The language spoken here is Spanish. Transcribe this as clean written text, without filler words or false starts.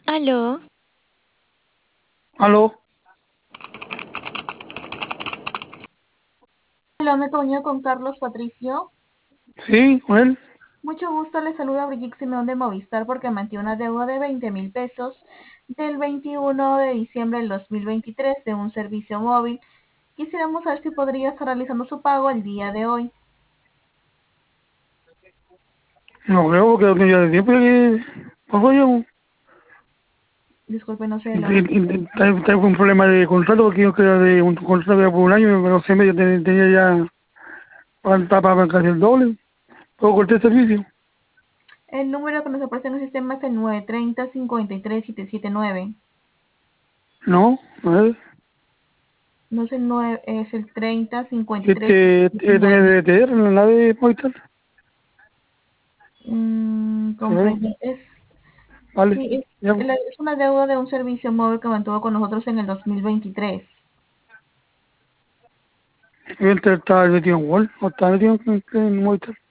Aló, Aló, Hola, me comunico con Carlos Patricio. sí, con él. Mucho gusto, le saluda Brigitte Simeón de Movistar porque mantiene una deuda de 20.000 pesos del 21 de diciembre del 2023 de un servicio móvil. Quisiéramos saber si podría estar realizando su pago el día de hoy. No creo que no tenía de tiempo que pasó yo. Disculpe, no sé de la hora. Tengo un problema de contrato porque yo quería de un contrato ya por un año, pero 6 meses tenía ya para pagar casi el doble. Luego corté el servicio. El número que nos aparece en el sistema es el 930-53-779. No, no es. No es el 9, es el 30 53 Este me 79. debe tener en la de Movistar. Sí, Comprende. vale. Sí, Ya, pues. es una deuda de un servicio móvil que mantuvo con nosotros en el 2023. Yo estaba metido en Wall, o estaba metido en Movistar.